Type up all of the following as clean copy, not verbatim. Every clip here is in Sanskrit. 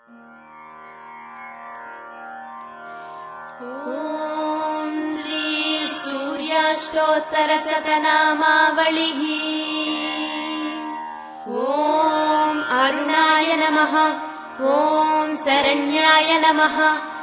ॐ श्री सूर्याष्टोत्तरशतनामावलिः। ॐ अरुणाय नमः। ॐ शरण्याय नमः।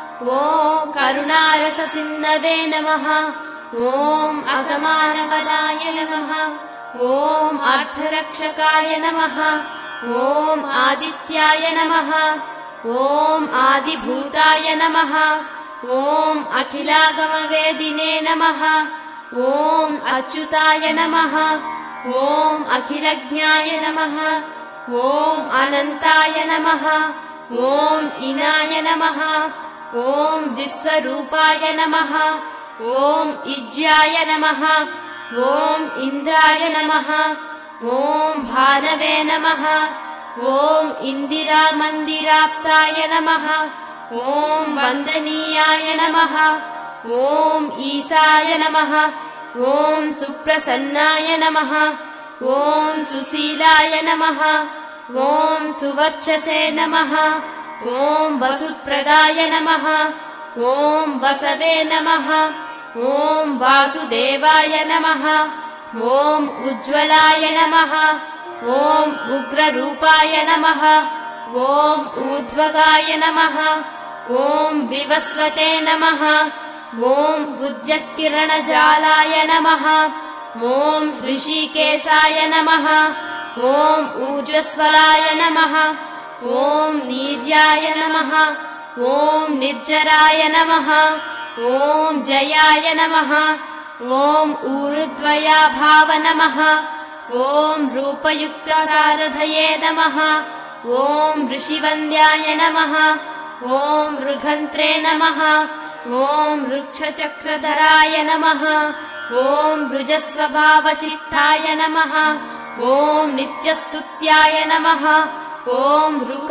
ॐ करुणारससिन्धवे नमः। ॐ असमानबलाय नमः। ॐ अर्थरक्षकाय नमः। ॐ आदित्याय नमः। ॐ आदिभूताय नमः। ॐ अखिलागमवेदिने नमः। ॐ अच्युताय नमः। ॐ अखिलज्ञाय नमः। ॐ अनन्ताय नमः। ॐ इनाय नमः। ॐ विश्वरूपाय नमः। ॐ इज्याय नमः। ॐ इन्द्राय नमः। ॐ भानवे नमः। ॐ इन्दिरामन्दिराप्ताय नमः। ॐ वन्दनीयाय नमः। ॐ ईशाय नमः। ॐ सुप्रसन्नाय नमः। ॐ सुशीलाय नमः। ॐ सुवर्चसे नमः। ॐ वसुप्रदाय नमः। ॐ वसवे नमः। ॐ वासुदेवाय नमः। ॐ उज्ज्वलाय नमः। ॐ उग्ररूपाय नमः। ॐ ऊर्ध्वगाय नमः। ॐ विवस्वते नमः। ॐ उद्यत्किरणजालाय नमः। ॐ ऋषिकेशाय नमः। ॐ ऊर्जस्वलाय नमः। ॐ नीर्याय नमः। ॐ निर्जराय नमः। ॐ जयाय नमः। ॐ ऊरुद्वयाभाव नमः। ॐ रूपयुक्तसारथये नमः। ॐ ऋषिवन्द्याय नमः। ॐ ऋघन्त्रे नमः। ॐ वृक्षचक्रधराय नमः। ॐ वृजस्वभावचित्ताय नमः। ॐ नित्यस्तुत्याय नमः। ॐ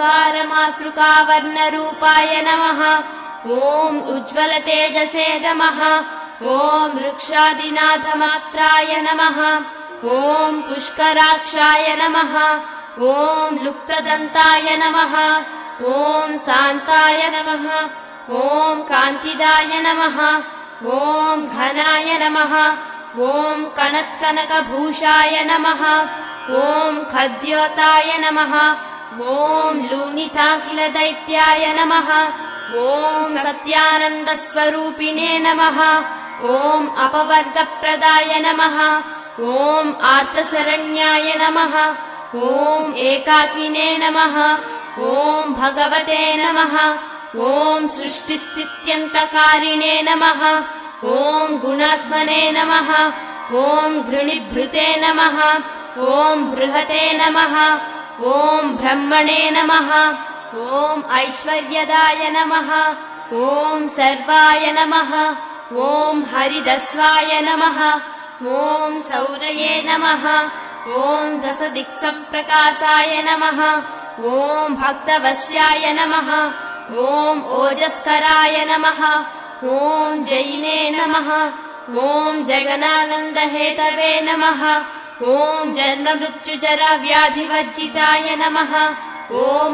ऋकारमातृकावर्णरूपाय नमः। ॐ उज्ज्वलतेजसे नमः। ॐ वृक्षादिनाथमात्राय नमः। ॐ पुष्कराक्षाय नमः। ॐ लुप्तदन्ताय नमः। ॐ शान्ताय नमः। ॐ कान्तिदाय नमः। ॐ घनाय नमः। ॐ कनत्कनकभूषाय नमः। ॐ खद्योताय नमः। ॐ लूनिताखिलदैत्याय नमः। ॐ सत्यानन्दस्वरूपिणे नमः। ॐ अपवर्गप्रदाय नमः। ॐ आर्तशरण्याय नमः। ॐ एकाकिने नमः। ॐ भगवते नमः। ॐ सृष्टिस्थित्यन्तकारिणे नमः। ॐ गुणात्मने नमः। ॐ घृणिभृते नमः। ॐ बृहते नमः। ॐ ब्रह्मणे नमः। ॐ ऐश्वर्यदाय नमः। ॐ सर्वाय नमः। ॐ हरिदस्वाय नमः। ॐ सौरये नमः। ॐ दशदिक्सम्प्रकाशाय नमः। ॐ भक्तवश्याय नमः। ॐ ओजस्कराय नमः। ॐ जैने नमः। ॐ जगनानन्दहेतवे नमः। ॐ जन्ममृत्युजराव्याधिवर्जिताय नमः। ॐ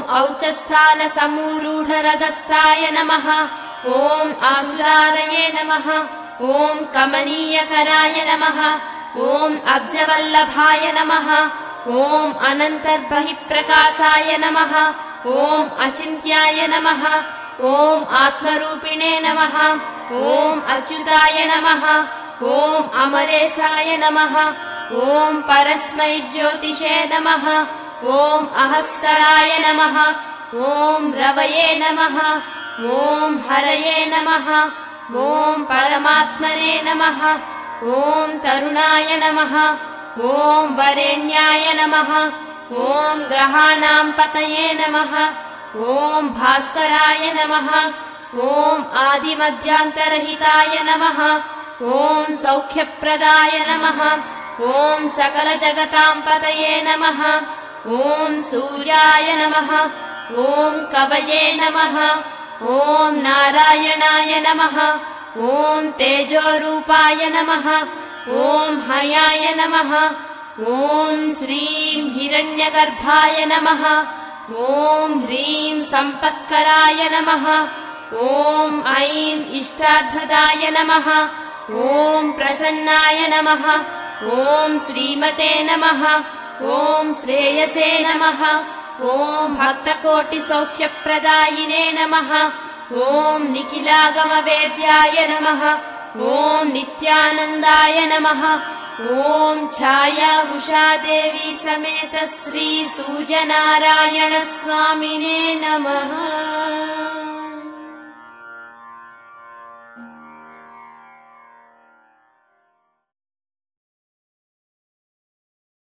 औचस्थानसमूरूढरथस्थाय नमः। ॐ आसुरालये नमः। ॐ कमनीयकराय नमः। ॐ अब्जवल्लभाय नमः। ॐ अनन्तर्बहिप्रकाशाय नमः। ॐ अचिन्त्याय नमः। ॐ आत्मरूपिणे नमः। ॐ अच्युताय नमः। ॐ अमरेशाय नमः। ॐ परस्मै ज्योतिषे नमः। ॐ अहस्कराय नमः। ॐ रवये नमः। ॐ हरये नमः। ॐ परमात्मने नमः। ॐ तरुणाय नमः। ॐ वरेण्याय नमः। ॐ ग्रहाणां पतये नमः। ॐ भास्कराय नमः। ॐ आदिमध्यान्तरहिताय नमः। ॐ सौख्यप्रदाय नमः। ॐ सकलजगतां पतये नमः। ॐ सूर्याय नमः। ॐ कवये नमः। ॐ नारायणाय नमः। ॐ तेजोरूपाय नमः। ॐ हयाय नमः। ॐ श्रीं हिरण्यगर्भाय नमः। ॐ ह्रीं सम्पत्कराय नमः ॐ ऐं इष्टार्थदाय नमः ॐ प्रसन्नाय नमः ॐ श्रीमते नमः ॐ श्रेयसे नमः ॐ भक्तकोटिसौख्यप्रदायिने नमः ॐ निखिलागमवेद्याय नमः ॐ नित्यानन्दाय नमः ॐ छाया उषादेवी समेत श्री सूर्यनारायण स्वामिने नमः।